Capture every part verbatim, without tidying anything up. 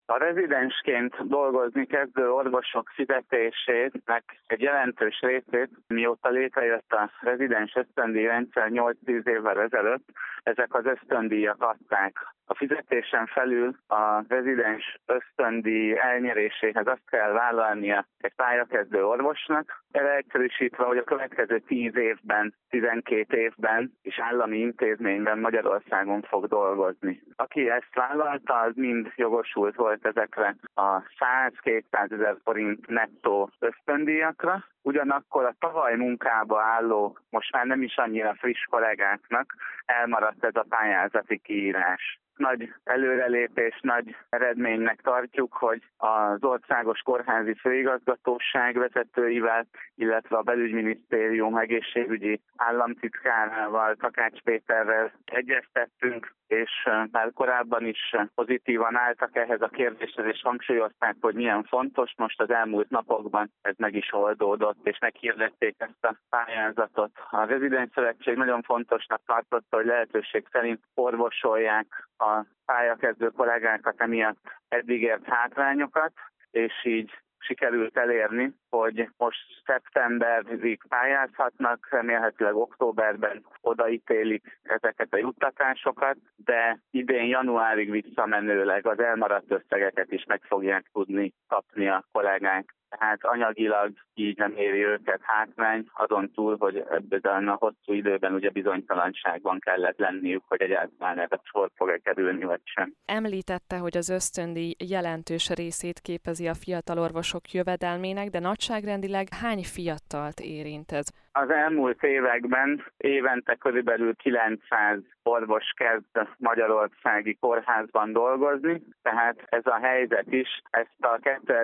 A rezidensként dolgozni kezdő orvosok fizetésének egy jelentős részét, mióta létrejött a rezidens ösztöndíj rendszer nyolc-tíz évvel ezelőtt, ezek az ösztöndíjak adták. A fizetésen felül a rezidens ösztöndíj elnyeréséhez azt kell vállalnia egy pályakezdő orvosnak, erre egyszerűsítve, hogy a következő tíz évben, tizenkét évben és állami intézményben Magyarországon fog dolgozni. Aki ezt vállalta, az mind jogosult volt ezekre a száz-kétszázezer forint nettó ösztöndíjakra. Ugyanakkor a tavaly munkába álló, most már nem is annyira friss kollégáknak elmaradt ez a pályázati kiírás. Nagy előrelépés, nagy eredménynek tartjuk, hogy az Országos Kórházi Főigazgatóság vezetőivel, illetve a Belügyminisztérium egészségügyi államtitkárával, Takács Péterrel egyeztettünk, és már korábban is pozitívan álltak ehhez a kérdéshez, és hangsúlyozták, hogy milyen fontos. Most az elmúlt napokban ez meg is oldódott, és meghirdették ezt a pályázatot. A Rezidens Szövetség nagyon fontosnak tartotta, hogy lehetőség szerint orvosolják a pályakezdő kollégákat emiatt eddig ért hátrányokat, és így sikerült elérni, hogy most szeptemberig pályázhatnak, remélhetőleg októberben odaítélik ezeket a juttatásokat, de idén januárig visszamenőleg az elmaradt összegeket is meg fogják tudni kapni a kollégák. Tehát anyagilag így nem éri őket hátrány, azon túl, hogy ebben a hosszú időben ugye bizonytalanságban kellett lenniük, hogy egyáltalán ebbe sor fog-e kerülni, vagy sem. Említette, hogy az ösztöndíj jelentős részét képezi a fiatal orvosok jövedelmének, de nagyságrendileg hány fiatalt érint ez? Az elmúlt években évente körülbelül kilencszáz orvos kezd magyarországi kórházban dolgozni, tehát ez a helyzet is ezt a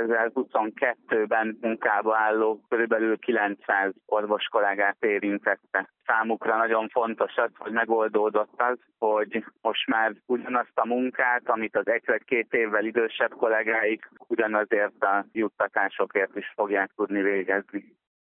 kétezer-huszonkettőben munkába álló körülbelül kilencszáz orvos kollégát érintette. Számukra nagyon fontos az, hogy megoldódott az, hogy most már ugyanazt a munkát, amit az egy vagy két évvel idősebb kollégáik ugyanazért a juttatásokért is fogják tudni végezni.